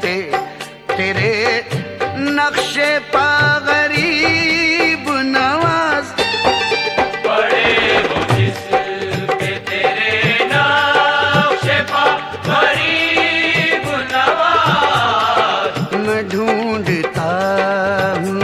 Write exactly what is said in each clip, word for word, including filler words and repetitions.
टूटे तेरे नक्शे पा गरीब नवाज। बड़े हो जिसके तेरे नक्शे पा गरीब नवाज, मैं ढूंढता हूँ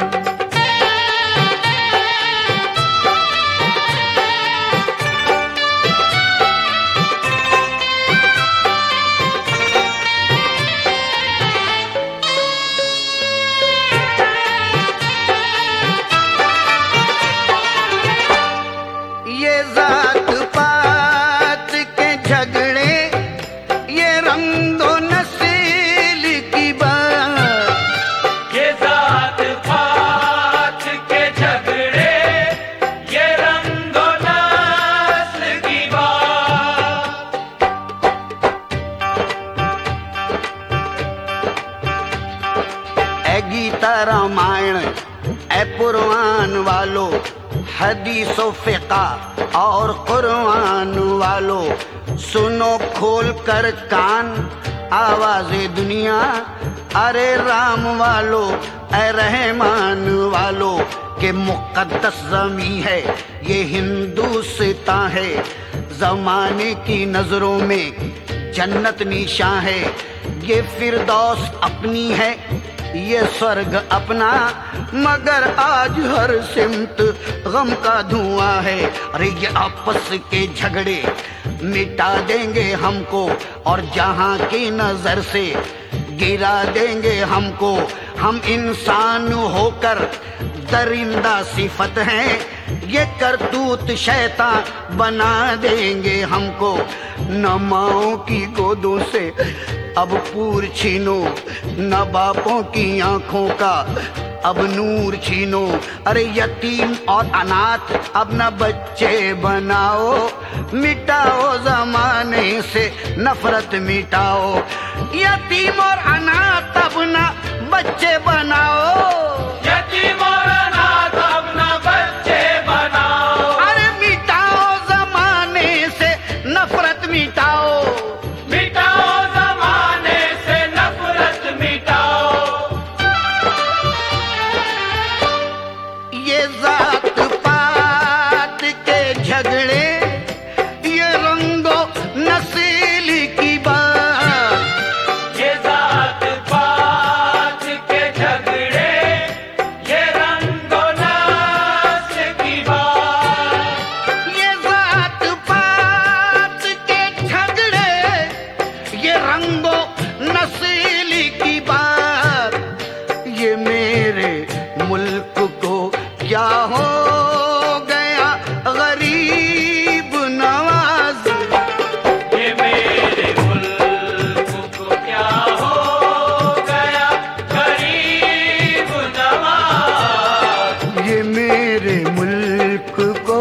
ये जात पात के झगड़े, ये रंगो नस्ल की बात। ये जात पात के झगड़े, ये रंगो नस्ल की बात। ए गीता रामायण ए पुराण वालों, हदीसो फिका और कुरान वालों, सुनो खोल कर कान आवाज़े दुनिया। अरे राम वालों ए रहमान वालों, के मुक़द्दस ज़मी है ये हिंदुस्तां है। ज़माने की नज़रों में जन्नत निशां है, ये फिरदौस अपनी है ये स्वर्ग अपना। मगर आज हर सिमत गम का धुआं है। अरे ये आपस के झगड़े मिटा देंगे हमको, और जहां की नजर से गिरा देंगे हमको। हम इंसान होकर दरिंदा सिफत हैं, ये करतूत शैतान बना देंगे हमको। न माओं की गोदों से अब पूर छीनो, न बापों की आंखों का अब नूर छीनो। अरे यतीम और अनाथ अब न बच्चे बनाओ, मिटाओ जमाने से नफरत मिटाओ। यतीम और अनाथ अब न बच्चे बनाओ, यतीम और अनाथ अब न बच्चे बनाओ। अरे मिटाओ जमाने से नफरत मिटाओ। मिटाओ जमाने से नफरत मिटाओ। ये जात पात के झगड़े, ये रंगो नस्ल की बात। ये जात पात के झगड़े, ये रंगो नस्ल की बात। ये जात पात के झगड़े, ये रंगो नस्ल की बात। ये मेरे मुल्क को क्या हो गया गरीब नवाज। ये मेरे मुल्क को क्या हो गया गरीब नवाज। ये मेरे मुल्क को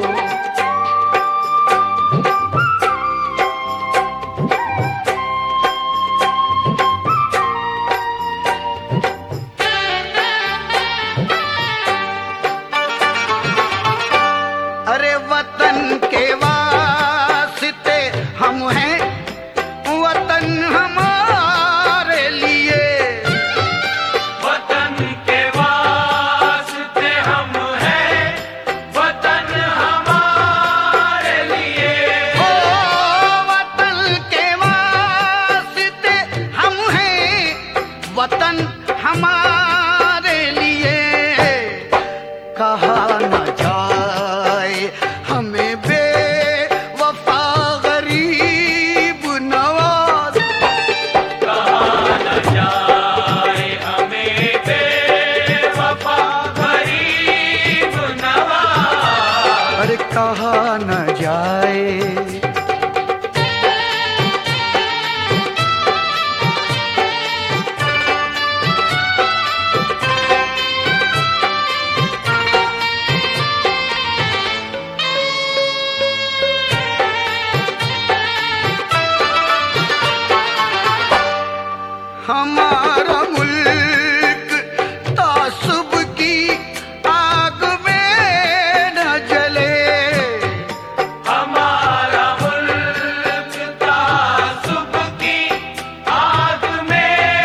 अरे वतन के वास्ते हम हैं, वतन हमारे लिए। वतन के वास्ते हम हैं, वतन हमारे लिए। ओ वतन के वास्ते हम हैं, वतन हमारे लिए। कहा न जाए हमें बेवफा गरीब नवाज। कहा न जाए हमें बेवफा गरीब नवाज। अरे कहा न जाए हमारा मुल्क तासुब की आग में न जले। हमारा मुल्क तासुब की आग में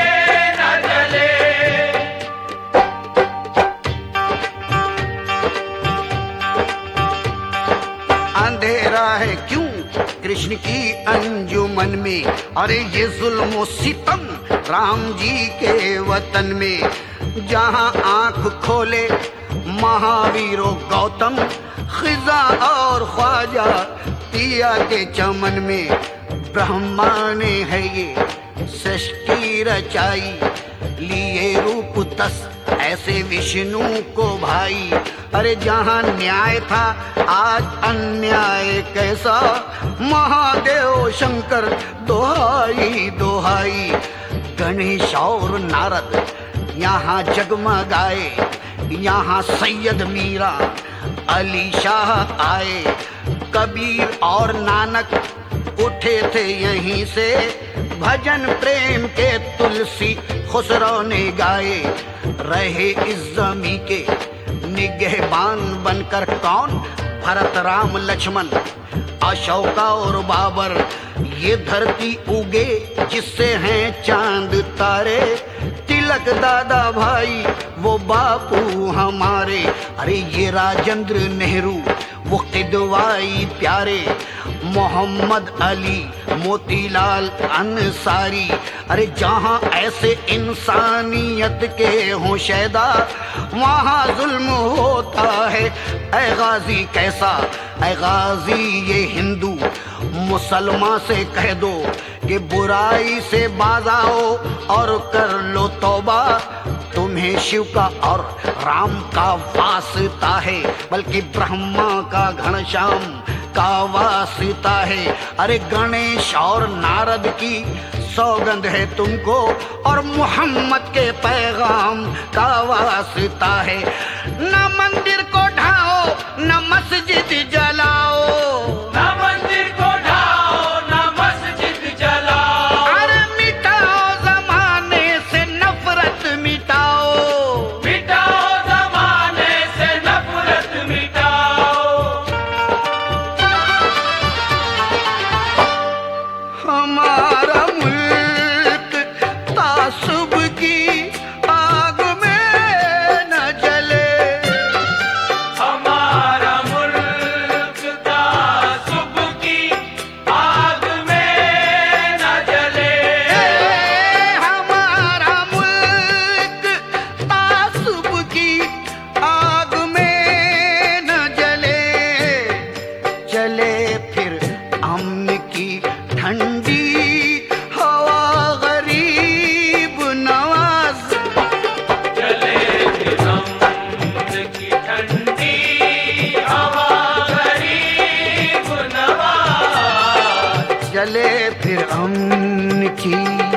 कृष्ण की अंजुमन में, अरे ये जुल्म सितम राम जी के वतन में। जहां आंख खोले महावीरों गौतम, खिजा और ख्वाजा पिया के चमन में। ब्रह्मा ने है ये सृष्टि रचाई, लिए रूप तस ऐसे विष्णु को भाई। अरे जहां न्याय था आज अन्याय कैसा, महादेव शंकर दोहाई दोहाई। गणेश और नारद यहाँ जगमगाए, यहाँ सैयद मीरा अली शाह आए। कबीर और नानक उठे थे यहीं से, भजन प्रेम के तुलसी खुसरो ने गाए। रहे इस जमी के निगहबान बनकर कौन, भरत राम लक्ष्मण अशोका और बाबर। ये धरती उगे जिससे हैं चांद तारे, तिलक दादा भाई वो बापू हमारे। अरे ये राजेंद्र नेहरू वो किदवाई प्यारे, मोहम्मद अली मोतीलाल अंसारी। अरे जहां ऐसे इंसानियत के हों शैदा, वहां जुल्म होता है ऐ गाजी कैसा। ऐ गाजी ये हिंदू मुसलमान से कह दो कि बुराई से बाज आओ और कर लो तौबा। तुम्हें शिव का और राम का वास्ता है, बल्कि ब्रह्मा का घनश्याम का वास्ता है। अरे गणेश और नारद की सौगंध है तुमको, और मोहम्मद के पैगाम का वास्ता है। न मंदिर को ढाओ न मस्जिद जलाओ, न मंदिर को ढाओ न मस्जिद जलाओ। अरे मिटाओ जमाने से नफरत मिटाओ, मिटाओ जमाने से नफरत मिटाओ। हमारा मुल्क तासुब की आग में न जले, हमारा मुल्क तासुब की आग में न जले। हमारा मुल्क तासुब की आग में न जले। चले फिर अमन की ठंडी हवा गरीब नवाज, चले फिर अमन की ठंडी हवा गरीब नवाज। चले फिर अमन की।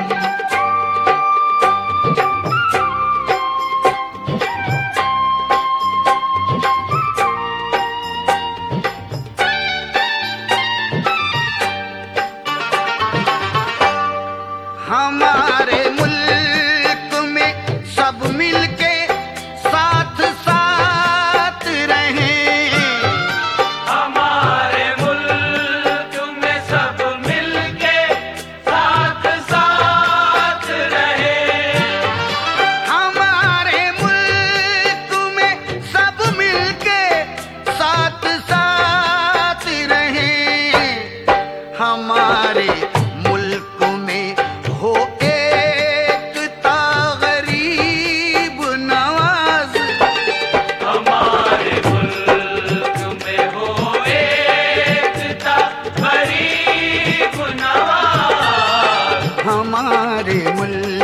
हमारे मुल्क में सब मिलके साथ साथ रहें, हमारे मुल्क में सब मिलके साथ साथ रहे। हमारे मुल्क में सब मिलके साथ साथ रहें। हमारे मुल्क में हो एकता गरीब नवाज, हमारे मुल्क में हो एकता गरीब नवाज। हमारे मुल्क